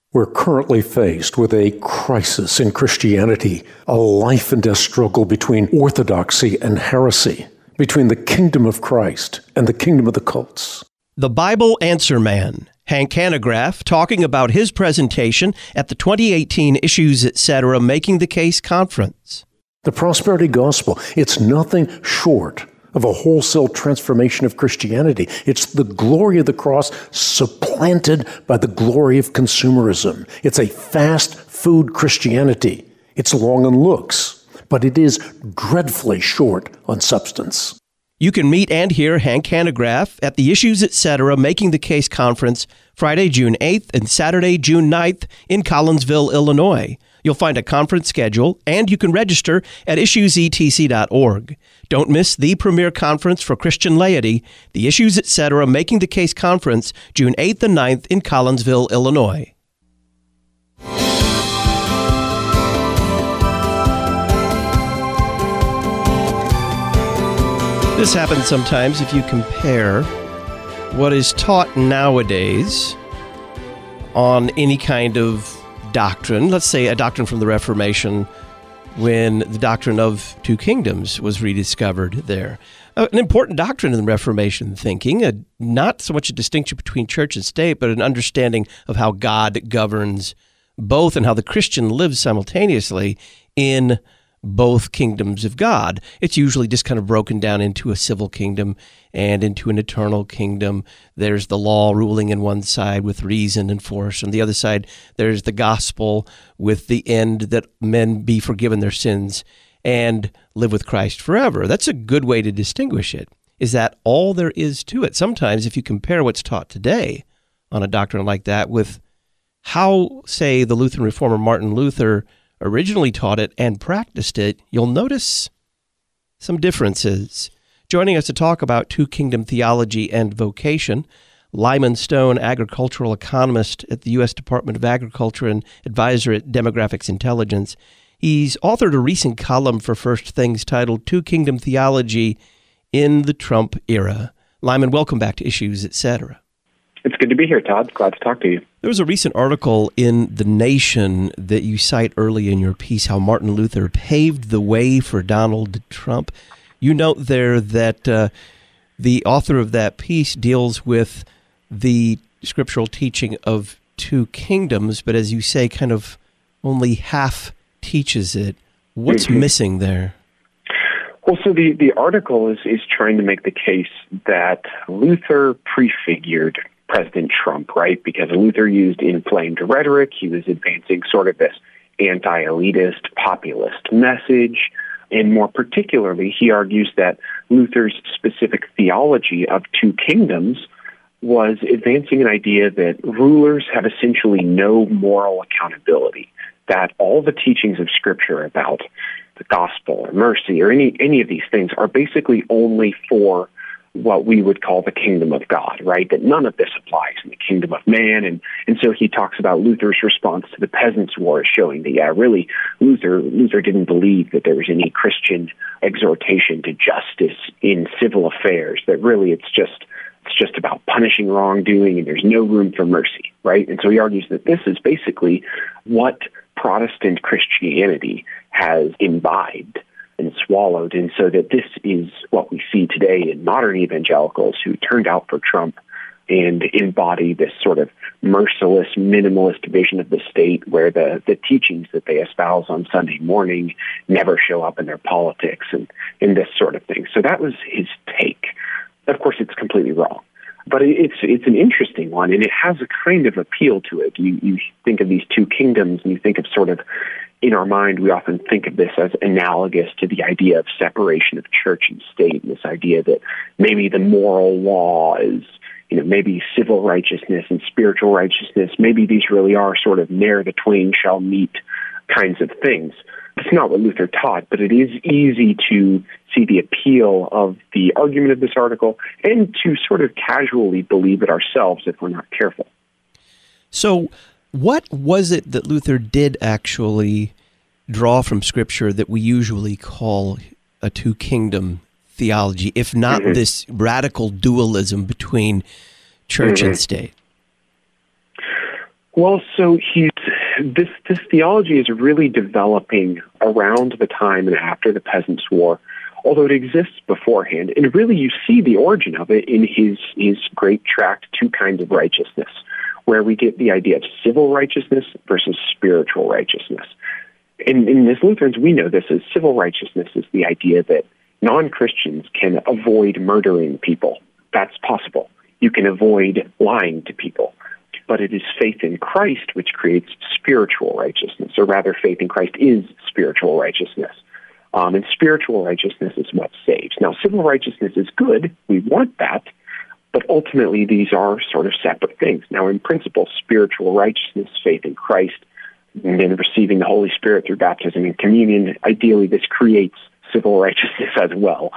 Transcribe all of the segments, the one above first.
We're currently faced with a crisis in Christianity, a life and death struggle between orthodoxy and heresy, between the kingdom of Christ and the kingdom of the cults. The Bible Answer Man, Hank Hanegraaff, talking about his presentation at the 2018 Issues Etc. Making the Case Conference. The prosperity gospel, it's nothing short of a wholesale transformation of Christianity. It's the glory of the cross supplanted by the glory of consumerism. It's a fast food Christianity. It's long on looks, but it is dreadfully short on substance. You can meet and hear Hank Hanegraaff at the Issues Etc. Making the Case Conference Friday, June 8th and Saturday, June 9th in Collinsville, Illinois. You'll find a conference schedule, and you can register at issuesetc.org. Don't miss the premier conference for Christian laity, the Issues Etc. Making the Case Conference, June 8th and 9th in Collinsville, Illinois. This happens sometimes if you compare what is taught nowadays on any kind of doctrine, let's say a doctrine from the Reformation, when the doctrine of two kingdoms was rediscovered there. An important doctrine in the Reformation thinking, not so much a distinction between church and state, but an understanding of how God governs both and how the Christian lives simultaneously in both kingdoms of God. It's usually just kind of broken down into a civil kingdom and into an eternal kingdom. There's the law ruling in one side with reason and force. On the other side, there's the gospel with the end that men be forgiven their sins and live with Christ forever. That's a good way to distinguish it. Is that all there is to it? Sometimes if you compare what's taught today on a doctrine like that with how, say, the Lutheran reformer Martin Luther originally taught it and practiced it, you'll notice some differences. Joining us to talk about two kingdom theology and vocation, Lyman Stone, agricultural economist at the U.S. Department of Agriculture and advisor at Demographics Intelligence. He's authored a recent column for First Things titled Two Kingdom Theology in the Trump Era. Lyman, welcome back to Issues Etc. It's good to be here, Todd. Glad to talk to you. There was a recent article in The Nation that you cite early in your piece, how Martin Luther paved the way for Donald Trump. You note there that the author of that piece deals with the scriptural teaching of two kingdoms, but as you say, kind of only half teaches it. What's missing there? Well, so the article is trying to make the case that Luther prefigured President Trump, right? Because Luther used inflamed rhetoric. He was advancing sort of this anti-elitist, populist message. And more particularly, he argues that Luther's specific theology of two kingdoms was advancing an idea that rulers have essentially no moral accountability, that all the teachings of Scripture about the gospel or mercy or any of these things are basically only for what we would call the kingdom of God, right? That none of this applies in the kingdom of man. And so he talks about Luther's response to the Peasants' War, showing that, really, Luther didn't believe that there was any Christian exhortation to justice in civil affairs, that really it's just about punishing wrongdoing and there's no room for mercy, right? And so he argues that this is basically what Protestant Christianity has imbibed and swallowed, and so that this is what we see today in modern evangelicals who turned out for Trump and embody this sort of merciless, minimalist vision of the state where the teachings that they espouse on Sunday morning never show up in their politics and this sort of thing. So that was his take. Of course, it's completely wrong. But it's an interesting one, and it has a kind of appeal to it. You think of these two kingdoms, and you think of sort of, in our mind, we often think of this as analogous to the idea of separation of church and state, and this idea that maybe the moral law is, maybe civil righteousness and spiritual righteousness, maybe these really are sort of ne'er the twain shall meet kinds of things. It's not what Luther taught, but it is easy to see the appeal of the argument of this article and to sort of casually believe it ourselves if we're not careful. So what was it that Luther did actually draw from Scripture that we usually call a two-kingdom theology, if not this radical dualism between church and state? Well, so this theology is really developing around the time and after the Peasants' War, although it exists beforehand. And really you see the origin of it in his great tract, Two Kinds of Righteousness, where we get the idea of civil righteousness versus spiritual righteousness. And as Lutherans, we know this as civil righteousness is the idea that non-Christians can avoid murdering people. That's possible. You can avoid lying to people. But it is faith in Christ which creates spiritual righteousness, or rather faith in Christ is spiritual righteousness. And spiritual righteousness is what saves. Now, civil righteousness is good. We want that. But ultimately, these are sort of separate things. Now, in principle, spiritual righteousness, faith in Christ, and then receiving the Holy Spirit through baptism and communion, ideally this creates civil righteousness as well.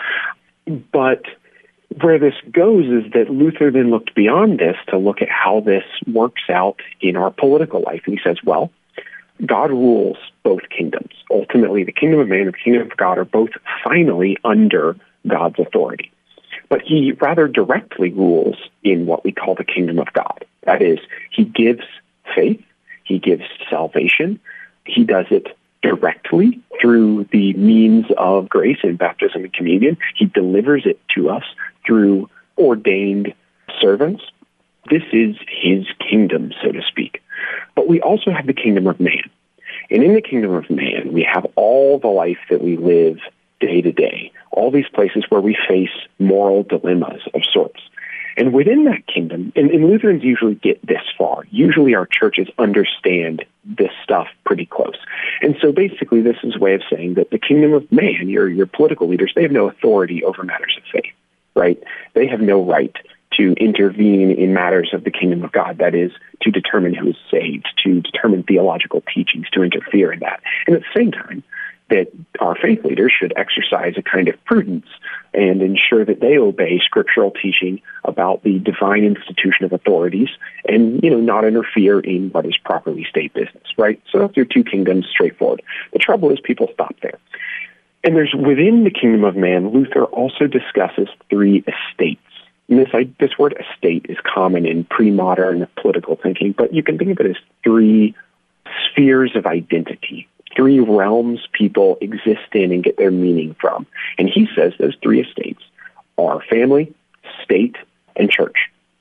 But where this goes is that Luther then looked beyond this to look at how this works out in our political life. And he says, well, God rules both kingdoms. Ultimately, the kingdom of man and the kingdom of God are both finally under God's authority. But he rather directly rules in what we call the kingdom of God. That is, he gives faith, he gives salvation, he does it directly through the means of grace and baptism and communion. He delivers it to us through ordained servants. This is his kingdom, so to speak. But we also have the kingdom of man. And in the kingdom of man, we have all the life that we live day to day, all these places where we face moral dilemmas of sorts. And within that kingdom, and Lutherans usually get this far. Usually our churches understand this stuff pretty close. And so basically this is a way of saying that the kingdom of man, your political leaders, they have no authority over matters of faith, right? They have no right to intervene in matters of the kingdom of God, that is, to determine who is saved, to determine theological teachings, to interfere in that. And at the same time, that our faith leaders should exercise a kind of prudence and ensure that they obey scriptural teaching about the divine institution of authorities and, not interfere in what is properly state business, right? So that's your two kingdoms, straightforward. The trouble is people stop there. And there's within the kingdom of man, Luther also discusses three estates. And this word estate is common in pre-modern political thinking, but you can think of it as three spheres of identity, three realms people exist in and get their meaning from. And he says those three estates are family, state, and church.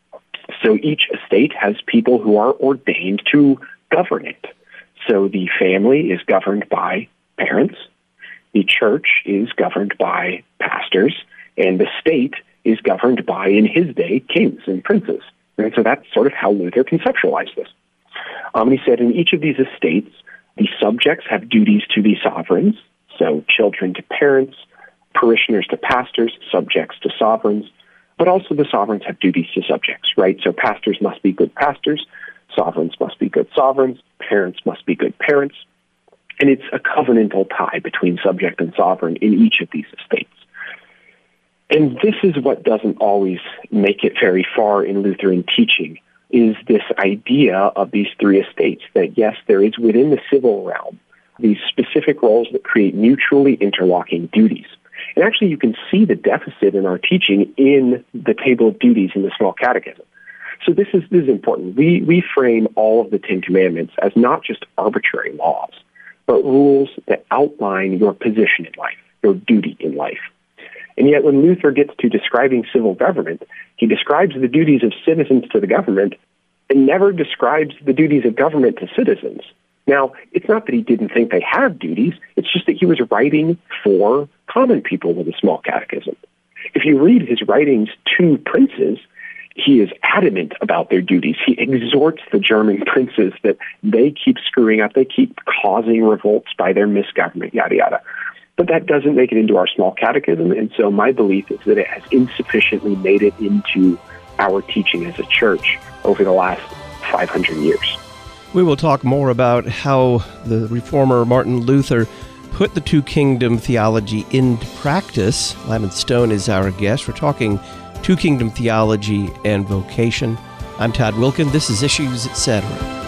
So each estate has people who are ordained to govern it. So the family is governed by parents, the church is governed by pastors, and the state is governed by, in his day, kings and princes. And so that's sort of how Luther conceptualized this. He said in each of these estates, the subjects have duties to the sovereigns, so children to parents, parishioners to pastors, subjects to sovereigns, but also the sovereigns have duties to subjects, right? So pastors must be good pastors, sovereigns must be good sovereigns, parents must be good parents, and it's a covenantal tie between subject and sovereign in each of these estates. And this is what doesn't always make it very far in Lutheran teaching, is this idea of these three estates, that yes, there is within the civil realm these specific roles that create mutually interlocking duties. And actually you can see the deficit in our teaching in the table of duties in the Small Catechism. So this is important. We frame all of the Ten Commandments as not just arbitrary laws, but rules that outline your position in life, your duty in life. And yet when Luther gets to describing civil government, he describes the duties of citizens to the government and never describes the duties of government to citizens. Now, it's not that he didn't think they have duties, it's just that he was writing for common people with a Small Catechism. If you read his writings to princes, he is adamant about their duties. He exhorts the German princes that they keep screwing up, they keep causing revolts by their misgovernment, yada, yada. But that doesn't make it into our Small Catechism, and so my belief is that it has insufficiently made it into our teaching as a church over the last 500 years. We will talk more about how the reformer Martin Luther put the two-kingdom theology into practice. Lyman Stone is our guest. We're talking two-kingdom theology and vocation. I'm Todd Wilkin. This is Issues, Etc.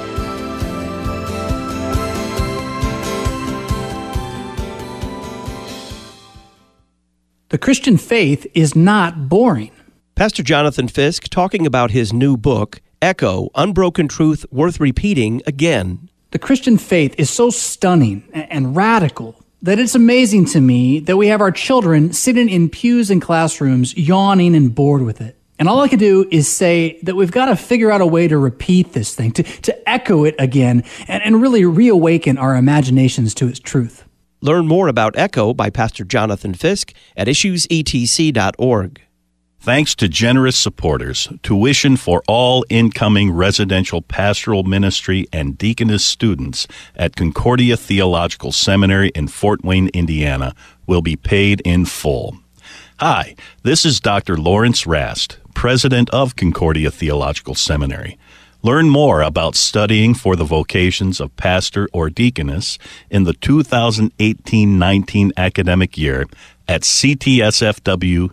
The Christian faith is not boring. Pastor Jonathan Fisk talking about his new book, Echo, unbroken truth worth repeating again. The Christian faith is so stunning and radical that it's amazing to me that we have our children sitting in pews and classrooms yawning and bored with it. And all I can do is say that we've got to figure out a way to repeat this thing, to echo it again, and really reawaken our imaginations to its truth. Learn more about Echo by Pastor Jonathan Fisk at issuesetc.org. Thanks to generous supporters, tuition for all incoming residential pastoral ministry and deaconess students at Concordia Theological Seminary in Fort Wayne, Indiana, will be paid in full. Hi, this is Dr. Lawrence Rast, president of Concordia Theological Seminary. Learn more about studying for the vocations of pastor or deaconess in the 2018-19 academic year at ctsfw.edu.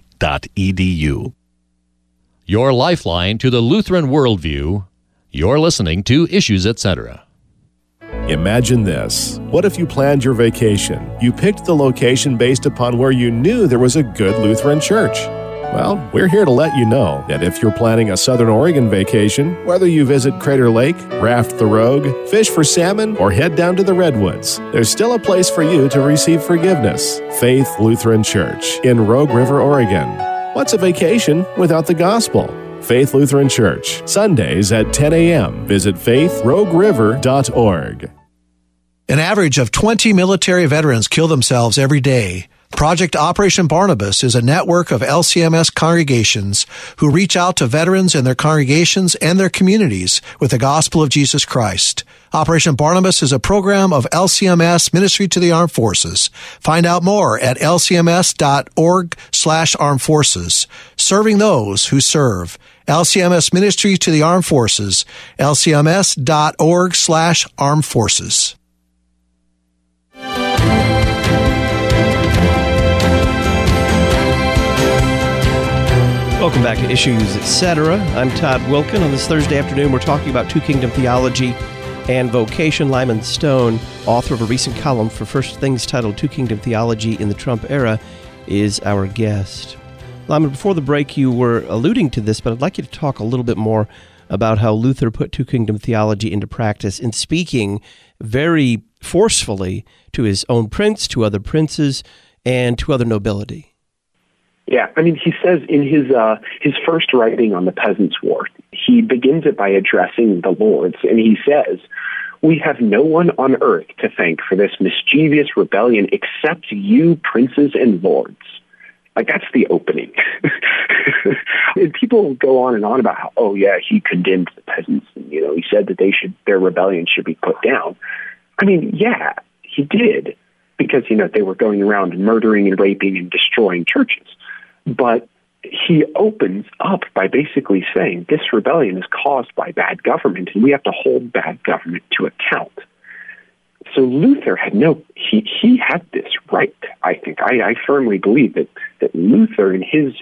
Your lifeline to the Lutheran worldview. You're listening to Issues Etc. Imagine this. What if you planned your vacation? You picked the location based upon where you knew there was a good Lutheran church. Well, we're here to let you know that if you're planning a Southern Oregon vacation, whether you visit Crater Lake, raft the Rogue, fish for salmon, or head down to the Redwoods, there's still a place for you to receive forgiveness. Faith Lutheran Church in Rogue River, Oregon. What's a vacation without the gospel? Faith Lutheran Church, Sundays at 10 a.m. Visit faithrogueriver.org. An average of 20 military veterans kill themselves every day. Project Operation Barnabas is a network of LCMS congregations who reach out to veterans in their congregations and their communities with the gospel of Jesus Christ. Operation Barnabas is a program of LCMS Ministry to the Armed Forces. Find out more at lcms.org/armed forces. Serving those who serve. LCMS Ministry to the Armed Forces. lcms.org/armed forces. Welcome back to Issues Etc. I'm Todd Wilkin. On this Thursday afternoon, we're talking about Two Kingdom theology and vocation. Lyman Stone, author of a recent column for First Things titled Two Kingdom Theology in the Trump Era, is our guest. Lyman, before the break, you were alluding to this, but I'd like you to talk a little bit more about how Luther put Two Kingdom theology into practice in speaking very forcefully to his own prince, to other princes, and to other nobility. Yeah, I mean, he says in his first writing on the Peasants' War, he begins it by addressing the lords, and he says, "We have no one on earth to thank for this mischievous rebellion except you, princes and lords." Like, that's the opening. And people go on and on about how, oh yeah, he condemned the peasants, and, he said that their rebellion should be put down. I mean, yeah, he did, because, they were going around murdering and raping and destroying churches. But he opens up by basically saying this rebellion is caused by bad government, and we have to hold bad government to account. So Luther had he had this right, I think. I firmly believe that Luther in his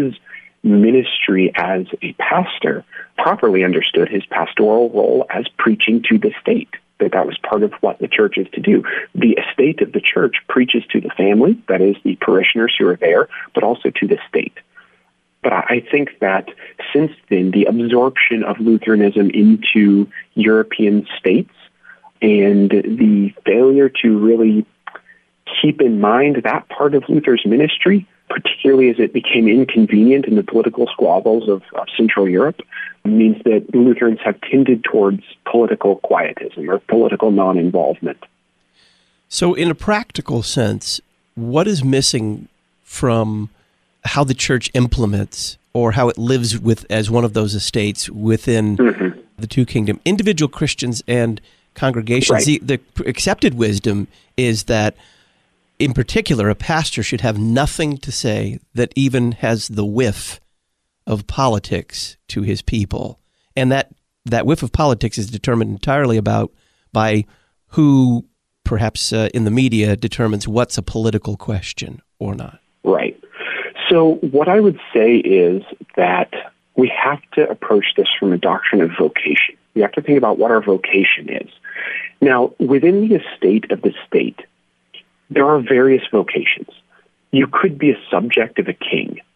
ministry as a pastor properly understood his pastoral role as preaching to the state. That was part of what the church is to do. The estate of the church preaches to the family, that is, the parishioners who are there, but also to the state. But I think that since then, the absorption of Lutheranism into European states and the failure to really keep in mind that part of Luther's ministry, particularly as it became inconvenient in the political squabbles of Central Europe, means that Lutherans have tended towards political quietism or political non-involvement. So in a practical sense, what is missing from how the church implements or how it lives with as one of those estates within the Two Kingdom? Individual Christians and congregations, right. The accepted wisdom is that in particular, a pastor should have nothing to say that even has the whiff of politics to his people. And that whiff of politics is determined entirely by who, perhaps in the media, determines what's a political question or not. Right. So what I would say is that we have to approach this from a doctrine of vocation. We have to think about what our vocation is. Now, within the estate of the state, there are various vocations. You could be a subject of a king.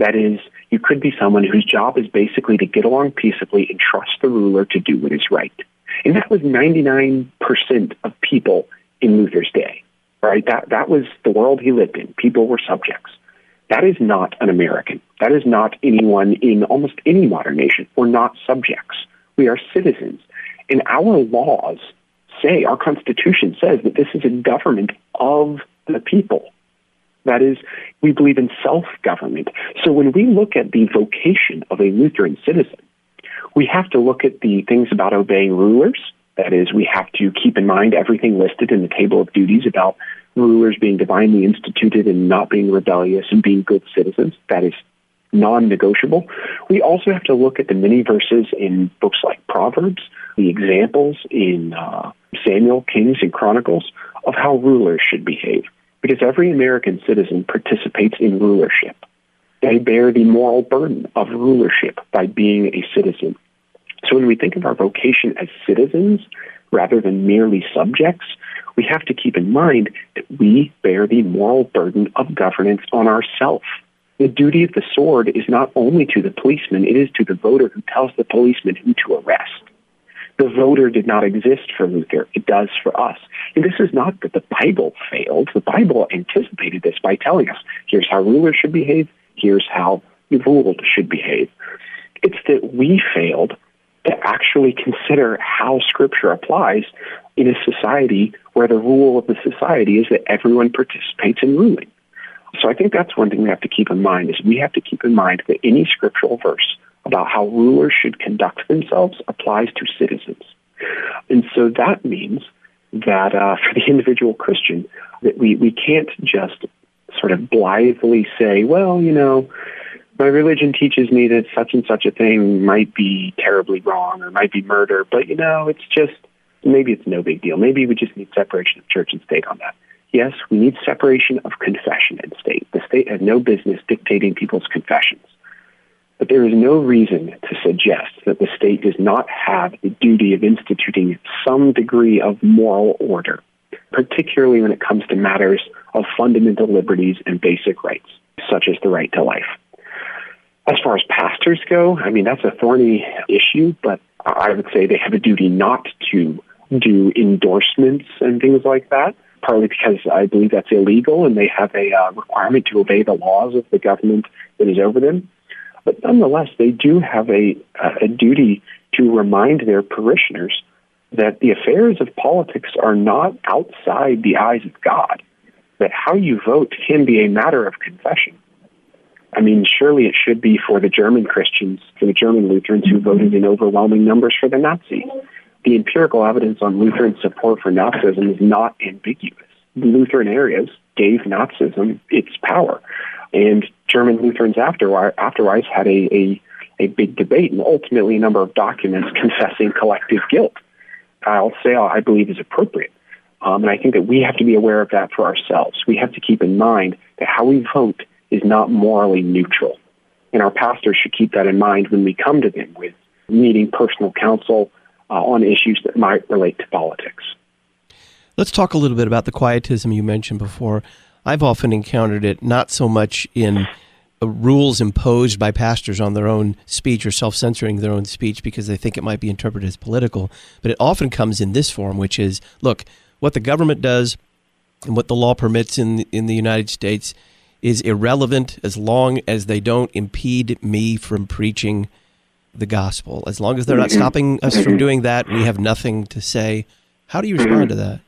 That is, you could be someone whose job is basically to get along peaceably and trust the ruler to do what is right. And that was 99% of people in Luther's day, right? That was the world he lived in. People were subjects. That is not an American. That is not anyone in almost any modern nation. We're not subjects. We are citizens. And our laws say, our Constitution says that this is a government of the people. That is, we believe in self-government. So when we look at the vocation of a Lutheran citizen, we have to look at the things about obeying rulers. That is, we have to keep in mind everything listed in the table of duties about rulers being divinely instituted and not being rebellious and being good citizens. That is non-negotiable. We also have to look at the many verses in books like Proverbs, the examples in Samuel, Kings, and Chronicles of how rulers should behave. Because every American citizen participates in rulership. They bear the moral burden of rulership by being a citizen. So when we think of our vocation as citizens rather than merely subjects, we have to keep in mind that we bear the moral burden of governance on ourselves. The duty of the sword is not only to the policeman, it is to the voter who tells the policeman who to arrest. The voter did not exist for Luther. It does for us. And this is not that the Bible failed. The Bible anticipated this by telling us, here's how rulers should behave, here's how the ruled should behave. It's that we failed to actually consider how Scripture applies in a society where the rule of the society is that everyone participates in ruling. So I think that's one thing we have to keep in mind, is we have to keep in mind that any scriptural verse about how rulers should conduct themselves applies to citizens. And so that means that for the individual Christian, that we can't just sort of blithely say, well, you know, my religion teaches me that such and such a thing might be terribly wrong or might be murder, but, you know, it's just, maybe it's no big deal. Maybe we just need separation of church and state on that. Yes, we need separation of confession and state. The state has no business dictating people's confessions. But there is no reason to suggest that the state does not have the duty of instituting some degree of moral order, particularly when it comes to matters of fundamental liberties and basic rights, such as the right to life. As far as pastors go, I mean, that's a thorny issue, but I would say they have a duty not to do endorsements and things like that, partly because I believe that's illegal and they have a requirement to obey the laws of the government that is over them. But nonetheless, they do have a duty to remind their parishioners that the affairs of politics are not outside the eyes of God, that how you vote can be a matter of confession. I mean, surely it should be for the German Christians, for the German Lutherans who voted in overwhelming numbers for the Nazis. The empirical evidence on Lutheran support for Nazism is not ambiguous. The Lutheran areas gave Nazism its power. And German Lutherans afterwards had a big debate and ultimately a number of documents confessing collective guilt. I'll say I believe is appropriate. And I think that we have to be aware of that for ourselves. We have to keep in mind that how we vote is not morally neutral. And our pastors should keep that in mind when we come to them with needing personal counsel on issues that might relate to politics. Let's talk a little bit about the quietism you mentioned before. I've often encountered it not so much in rules imposed by pastors on their own speech or self-censoring their own speech because they think it might be interpreted as political, but it often comes in this form, which is, look, what the government does and what the law permits in the United States is irrelevant as long as they don't impede me from preaching the gospel. As long as they're not stopping us from doing that, we have nothing to say. How do you respond to that?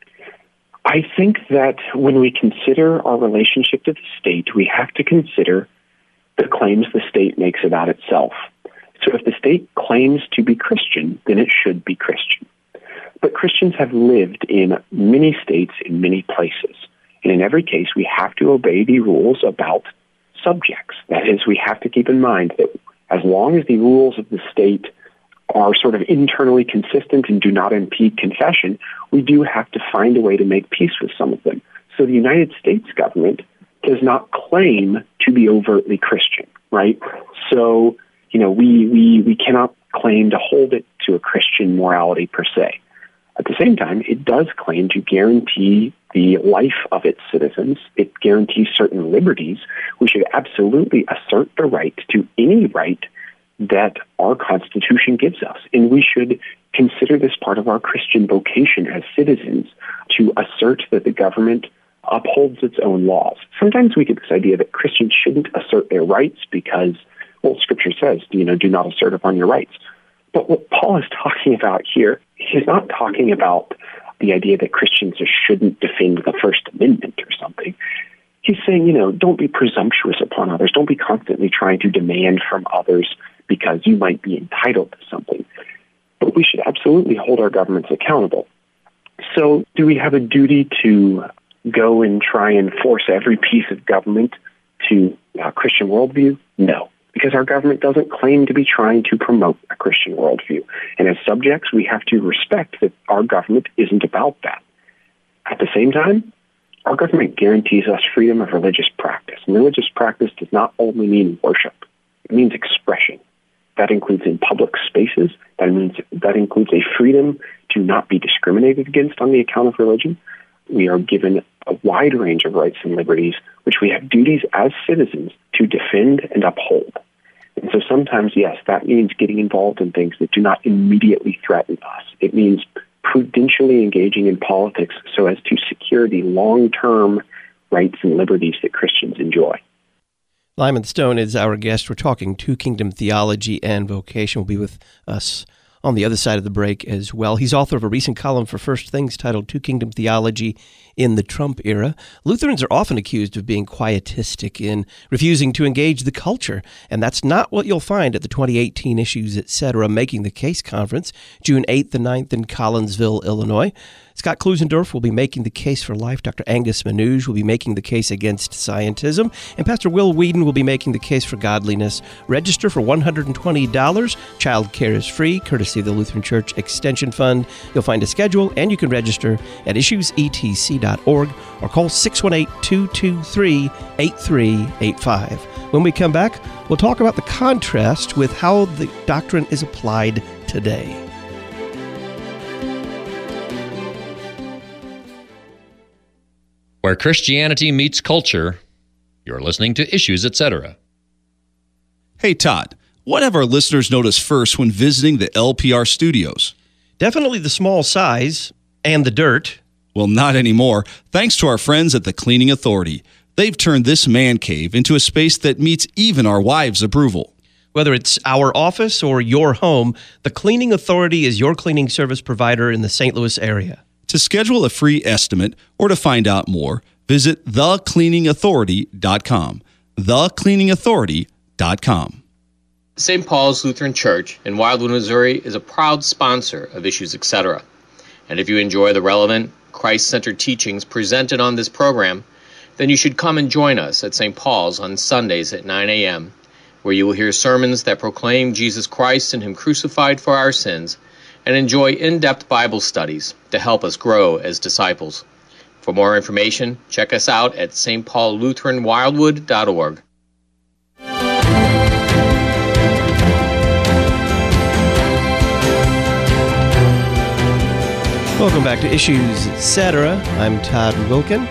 I think that when we consider our relationship to the state, we have to consider the claims the state makes about itself. So if the state claims to be Christian, then it should be Christian. But Christians have lived in many states in many places. And in every case, we have to obey the rules about subjects. That is, we have to keep in mind that as long as the rules of the state are sort of internally consistent and do not impede confession, we do have to find a way to make peace with some of them. So the United States government does not claim to be overtly Christian, right? So, you know, we cannot claim to hold it to a Christian morality per se. At the same time, it does claim to guarantee the life of its citizens. It guarantees certain liberties. We should absolutely assert the right to any right that our Constitution gives us. And we should consider this part of our Christian vocation as citizens to assert that the government upholds its own laws. Sometimes we get this idea that Christians shouldn't assert their rights because, well, Scripture says, do not assert upon your rights. But what Paul is talking about here, he's not talking about the idea that Christians shouldn't defend the First Amendment or something. He's saying, don't be presumptuous upon others. Don't be constantly trying to demand from others because you might be entitled to something. But we should absolutely hold our governments accountable. So do we have a duty to go and try and force every piece of government to a Christian worldview? No, because our government doesn't claim to be trying to promote a Christian worldview. And as subjects, we have to respect that our government isn't about that. At the same time, our government guarantees us freedom of religious practice. And religious practice does not only mean worship. It means expression. That includes in public spaces. That includes a freedom to not be discriminated against on the account of religion. We are given a wide range of rights and liberties, which we have duties as citizens to defend and uphold. And so sometimes, yes, that means getting involved in things that do not immediately threaten us. It means prudentially engaging in politics so as to secure the long-term rights and liberties that Christians enjoy. Lyman Stone is our guest. We're talking Two Kingdom Theology and Vocation. Will be with us on the other side of the break as well. He's author of a recent column for First Things titled Two Kingdom Theology in the Trump Era. Lutherans are often accused of being quietistic in refusing to engage the culture, and that's not what you'll find at the 2018 Issues Etc. Making the Case Conference, June 8th and 9th in Collinsville, Illinois. Scott Klusendorf will be making the case for life. Dr. Angus Manouge will be making the case against scientism. And Pastor Will Whedon will be making the case for godliness. Register for $120. Child care is free, courtesy of the Lutheran Church Extension Fund. You'll find a schedule, and you can register at issuesetc.org or call 618-223-8385. When we come back, we'll talk about the contrast with how the doctrine is applied today. Where Christianity meets culture, you're listening to Issues, Etc. Hey, Todd, what have our listeners noticed first when visiting the LPR studios? Definitely the small size and the dirt. Well, not anymore. Thanks to our friends at the Cleaning Authority. They've turned this man cave into a space that meets even our wives' approval. Whether it's our office or your home, the Cleaning Authority is your cleaning service provider in the St. Louis area. To schedule a free estimate or to find out more, visit thecleaningauthority.com. Thecleaningauthority.com. St. Paul's Lutheran Church in Wildwood, Missouri is a proud sponsor of Issues, Etc. And if you enjoy the relevant, Christ-centered teachings presented on this program, then you should come and join us at St. Paul's on Sundays at 9 a.m., where you will hear sermons that proclaim Jesus Christ and Him crucified for our sins, and enjoy in-depth Bible studies to help us grow as disciples. For more information, check us out at stpaullutheranwildwood.org. Welcome back to Issues, Etc. I'm Todd Wilkin.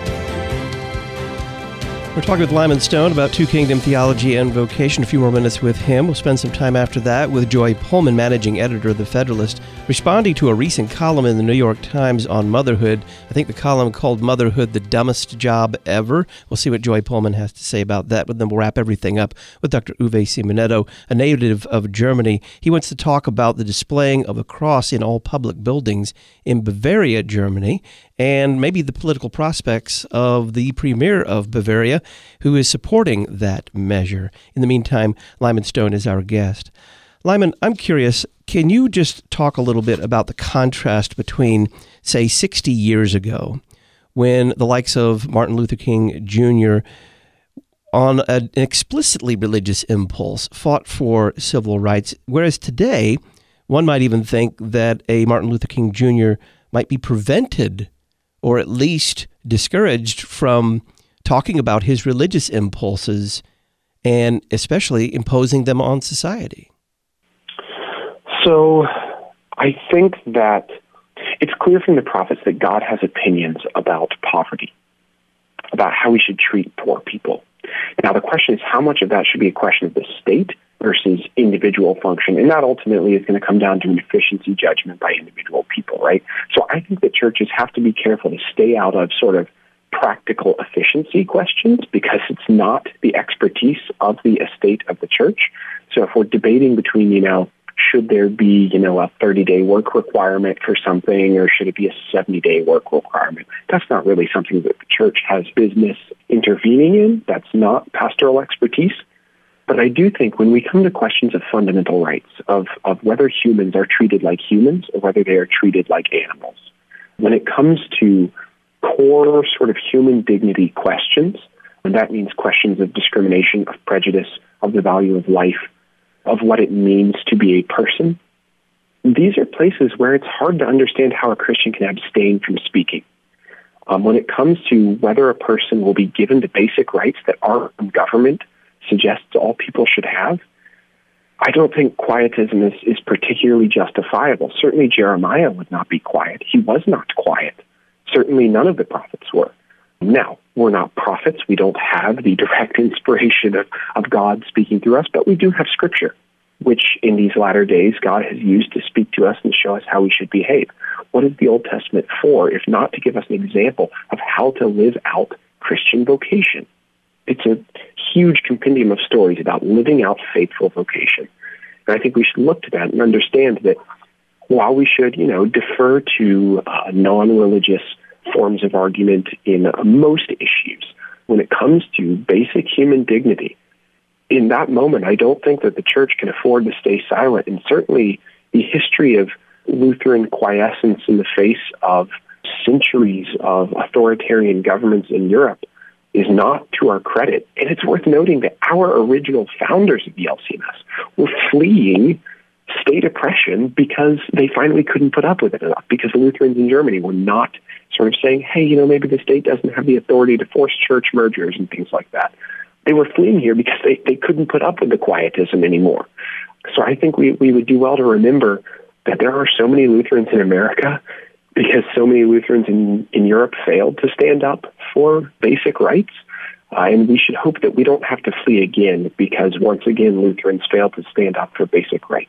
We're talking with Lyman Stone about Two Kingdom Theology and Vocation. A few more minutes with him. We'll spend some time after that with Joy Pullman, managing editor of The Federalist, responding to a recent column in the New York Times on motherhood. I think the column called Motherhood the Dumbest Job Ever. We'll see what Joy Pullman has to say about that, but then we'll wrap everything up with Dr. Uwe Simonetto, a native of Germany. He wants to talk about the displaying of a cross in all public buildings in Bavaria, Germany, and maybe the political prospects of the premier of Bavaria, who is supporting that measure. In the meantime, Lyman Stone is our guest. Lyman, I'm curious, can you just talk a little bit about the contrast between, say, 60 years ago, when the likes of Martin Luther King Jr., on an explicitly religious impulse, fought for civil rights, whereas today, one might even think that a Martin Luther King Jr. might be prevented or at least discouraged from talking about his religious impulses and especially imposing them on society? So I think that It's clear from the prophets that God has opinions about poverty, about how we should treat poor people. Now, the question is how much of that should be a question of the state versus individual function, and that ultimately is going to come down to an efficiency judgment by individual people, right? So I think that churches have to be careful to stay out of sort of practical efficiency questions because it's not the expertise of the estate of the church. So if we're debating between, should there be, a 30-day work requirement for something or should it be a 70-day work requirement, that's not really something that the church has business intervening in. That's not pastoral expertise. But I do think when we come to questions of fundamental rights, of whether humans are treated like humans or whether they are treated like animals, when it comes to core sort of human dignity questions, and that means questions of discrimination, of prejudice, of the value of life, of what it means to be a person, these are places where it's hard to understand how a Christian can abstain from speaking. When it comes to whether a person will be given the basic rights that our government suggests all people should have, I don't think quietism is particularly justifiable. Certainly Jeremiah would not be quiet. He was not quiet. Certainly none of the prophets were. Now, we're not prophets. We don't have the direct inspiration of God speaking through us, but we do have Scripture, which in these latter days God has used to speak to us and show us how we should behave. What is the Old Testament for, if not to give us an example of how to live out Christian vocation? It's a huge compendium of stories about living out faithful vocation. And I think we should look to that and understand that while we should, defer to non-religious forms of argument in most issues, when it comes to basic human dignity, in that moment, I don't think that the church can afford to stay silent. And certainly the history of Lutheran quiescence in the face of centuries of authoritarian governments in Europe is not to our credit. And it's worth noting that our original founders of the LCMS were fleeing state oppression because they finally couldn't put up with it enough, because the Lutherans in Germany were not sort of saying, hey, maybe the state doesn't have the authority to force church mergers and things like that. They were fleeing here because they couldn't put up with the quietism anymore. So I think we would do well to remember that there are so many Lutherans in America because so many Lutherans in Europe failed to stand up for basic rights. And we should hope that we don't have to flee again because, once again, Lutherans failed to stand up for basic rights.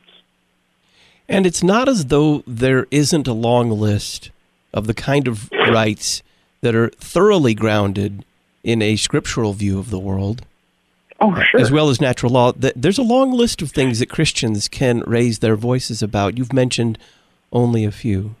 And it's not as though there isn't a long list of the kind of rights that are thoroughly grounded in a scriptural view of the world. Oh, sure. As well as natural law. There's a long list of things that Christians can raise their voices about. You've mentioned only a few.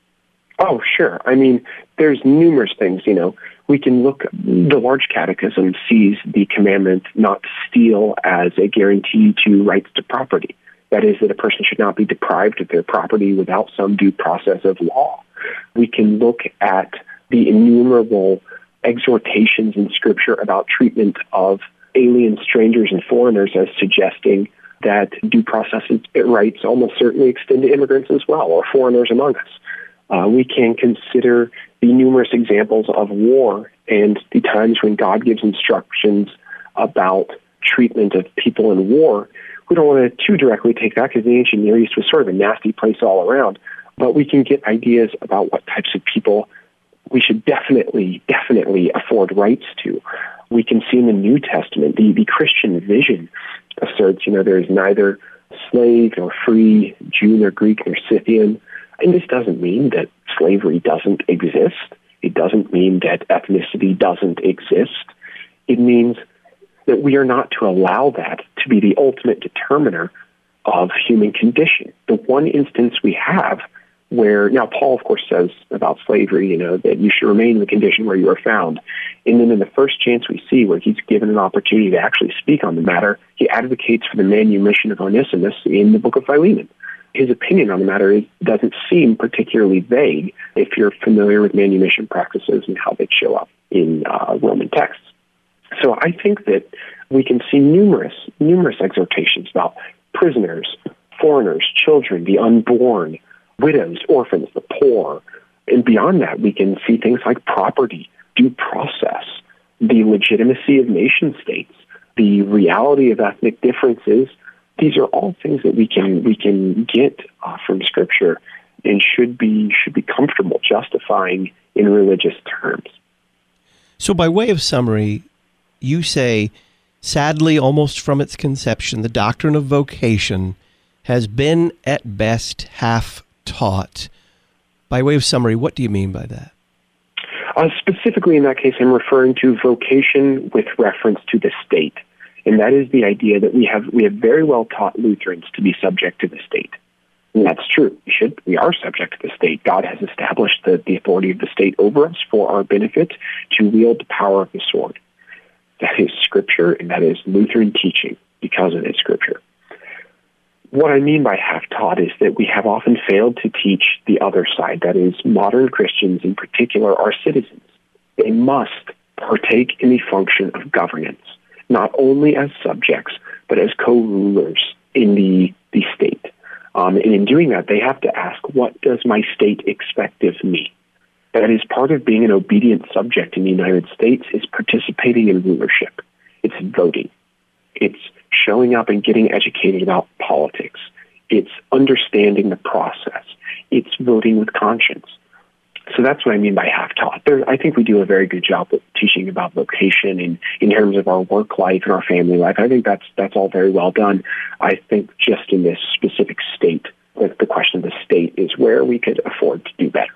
Oh, sure. I mean, there's numerous things, We can look, the Large Catechism sees the commandment not to steal as a guarantee to rights to property. That is, that a person should not be deprived of their property without some due process of law. We can look at the innumerable exhortations in Scripture about treatment of alien, strangers, and foreigners as suggesting that due process rights almost certainly extend to immigrants as well, or foreigners among us. We can consider the numerous examples of war and the times when God gives instructions about treatment of people in war. We don't want to too directly take that because the ancient Near East was sort of a nasty place all around, but we can get ideas about what types of people we should definitely afford rights to. We can see in the New Testament, the Christian vision asserts, there is neither slave nor free, Jew nor Greek nor Scythian. And this doesn't mean that slavery doesn't exist. It doesn't mean that ethnicity doesn't exist. It means that we are not to allow that to be the ultimate determiner of human condition. The one instance we have where, now Paul, of course, says about slavery, that you should remain in the condition where you are found. And then in the first chance we see where he's given an opportunity to actually speak on the matter, he advocates for the manumission of Onesimus in the book of Philemon. His opinion on the matter doesn't seem particularly vague if you're familiar with manumission practices and how they show up in Roman texts. So I think that we can see numerous exhortations about prisoners, foreigners, children, the unborn, widows, orphans, the poor. And beyond that, we can see things like property, due process, the legitimacy of nation states, the reality of ethnic differences. These are all things that we can get from Scripture and should be comfortable justifying in religious terms. So by way of summary, you say, sadly, almost from its conception, the doctrine of vocation has been at best half taught. By way of summary, what do you mean by that? Specifically in that case, I'm referring to vocation with reference to the state. And that is the idea that we have very well taught Lutherans to be subject to the state. And that's true. We are subject to the state. God has established the authority of the state over us for our benefit to wield the power of the sword. That is Scripture, and that is Lutheran teaching because it is Scripture. What I mean by half-taught is that we have often failed to teach the other side, that is, modern Christians in particular are citizens. They must partake in the function of governance, not only as subjects, but as co-rulers in the state. And in doing that, they have to ask, what does my state expect of me? That is part of being an obedient subject in the United States is participating in rulership. It's voting. It's showing up and getting educated about politics. It's understanding the process. It's voting with conscience. So that's what I mean by half-taught. I think we do a very good job of teaching about vocation in terms of our work life and our family life. I think that's all very well done. I think just in this specific state, the question of the state is where we could afford to do better.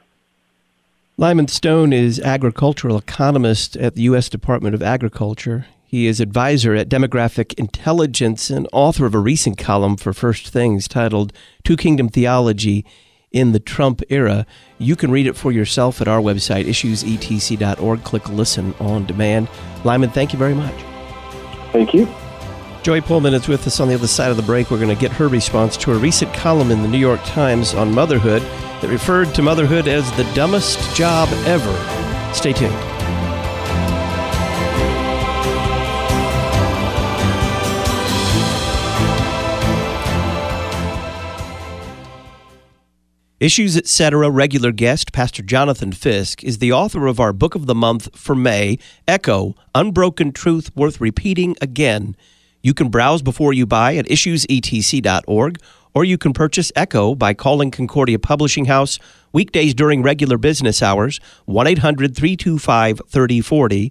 Lyman Stone is agricultural economist at the U.S. Department of Agriculture. He is advisor at Demographic Intelligence and author of a recent column for First Things titled Two Kingdom Theology in the Trump Era. You can read it for yourself at our website, issuesetc.org. Click Listen on Demand. Lyman, thank you very much. Thank you. Joy Pullman is with us on the other side of the break. We're going to get her response to a recent column in the New York Times on motherhood that referred to motherhood as the dumbest job ever. Stay tuned. Issues Etc. regular guest, Pastor Jonathan Fisk, is the author of our Book of the Month for May, Echo, Unbroken Truth Worth Repeating Again. You can browse before you buy at issuesetc.org, or you can purchase Echo by calling Concordia Publishing House weekdays during regular business hours, 1-800-325-3040,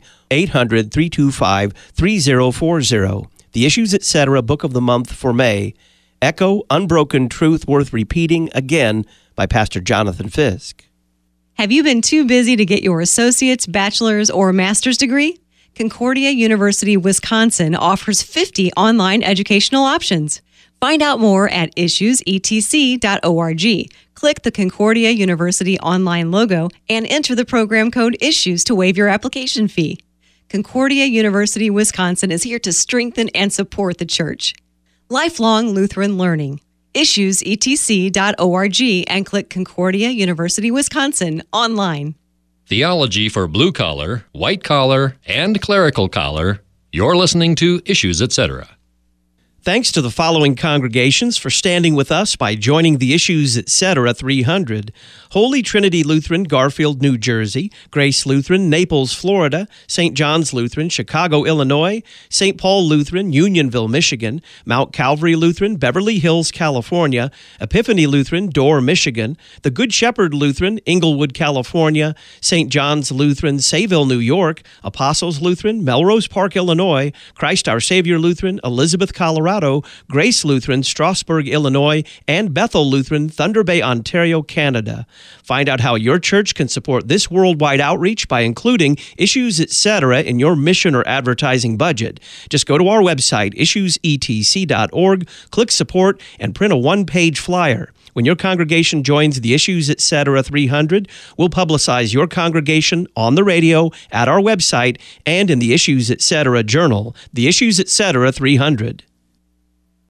800-325-3040. The Issues Etc. Book of the Month for May, Echo, Unbroken Truth Worth Repeating Again, by Pastor Jonathan Fisk. Have you been too busy to get your associate's, bachelor's, or master's degree? Concordia University, Wisconsin offers 50 online educational options. Find out more at issuesetc.org. Click the Concordia University online logo and enter the program code ISSUES to waive your application fee. Concordia University, Wisconsin is here to strengthen and support the church. Lifelong Lutheran learning. issuesetc.org and click Concordia University, Wisconsin online. Theology for blue collar, white collar, and clerical collar. You're listening to Issues Etc. Thanks to the following congregations for standing with us by joining the Issues Etc. 300. Holy Trinity Lutheran, Garfield, New Jersey; Grace Lutheran, Naples, Florida; St. John's Lutheran, Chicago, Illinois; St. Paul Lutheran, Unionville, Michigan; Mount Calvary Lutheran, Beverly Hills, California; Epiphany Lutheran, Dorr, Michigan; the Good Shepherd Lutheran, Inglewood, California; St. John's Lutheran, Sayville, New York; Apostles Lutheran, Melrose Park, Illinois; Christ Our Savior Lutheran, Elizabeth, Colorado; Grace Lutheran, Strasburg, Illinois; and Bethel Lutheran, Thunder Bay, Ontario, Canada. Find out how your church can support this worldwide outreach by including Issues Etc. in your mission or advertising budget. Just go to our website, issuesetc.org, click Support, and print a one-page flyer. When your congregation joins the Issues Etc. 300, we'll publicize your congregation on the radio, at our website, and in the Issues Etc. Journal, the Issues Etc. 300.